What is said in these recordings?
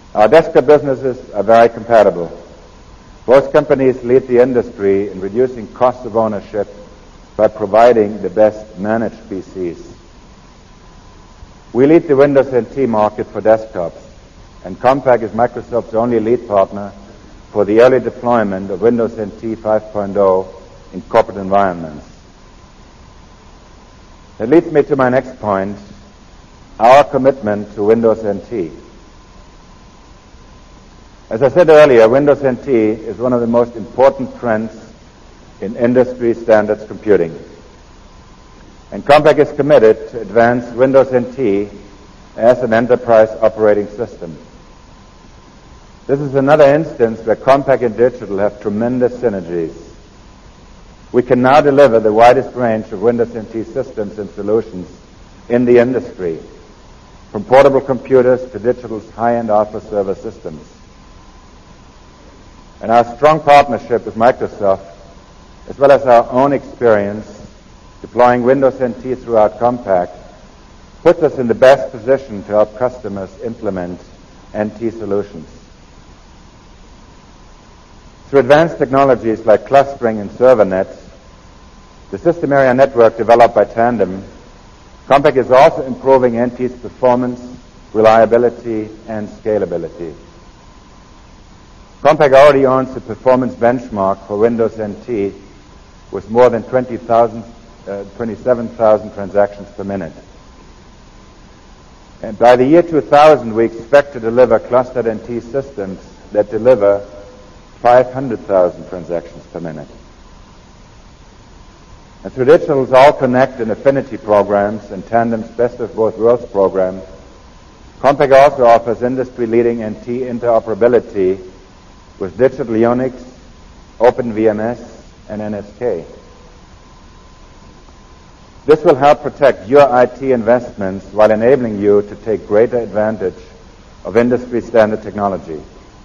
Our desktop businesses are very compatible. Both companies lead the industry in reducing cost of ownership by providing the best managed PCs. We lead the Windows NT market for desktops, and Compaq is Microsoft's only lead partner for the early deployment of Windows NT 5.0 in corporate environments. That leads me to my next point, our commitment to Windows NT. As I said earlier, Windows NT is one of the most important trends in industry standards computing. And Compaq is committed to advance Windows NT as an enterprise operating system. This is another instance where Compaq and Digital have tremendous synergies. We can now deliver the widest range of Windows NT systems and solutions in the industry, from portable computers to Digital's high-end Alpha server systems. And our strong partnership with Microsoft, as well as our own experience deploying Windows NT throughout Compaq, puts us in the best position to help customers implement NT solutions. Through advanced technologies like clustering and server nets, the system area network developed by Tandem, Compaq is also improving NT's performance, reliability, and scalability. Compaq already owns the performance benchmark for Windows NT with more than 27,000 transactions per minute. And by the year 2000, we expect to deliver clustered NT systems that deliver 500,000 transactions per minute. And through Digital's All Connect and Affinity programs and Tandem's Best of Both Worlds program, Compaq also offers industry-leading NT interoperability with Digital Unix, OpenVMS, and NSK. This will help protect your IT investments while enabling you to take greater advantage of industry-standard technology.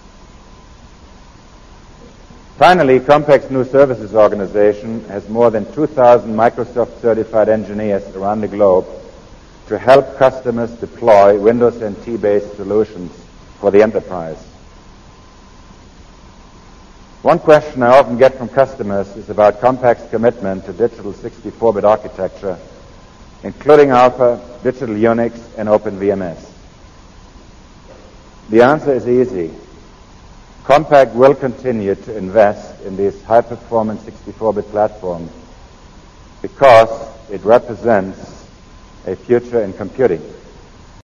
Finally, Compaq's new services organization has more than 2,000 Microsoft-certified engineers around the globe to help customers deploy Windows NT-based solutions for the enterprise. One question I often get from customers is about Compaq's commitment to Digital 64-bit architecture, including Alpha, Digital Unix, and OpenVMS. The answer is easy. Compaq will continue to invest in these high-performance 64-bit platforms because it represents a future in computing.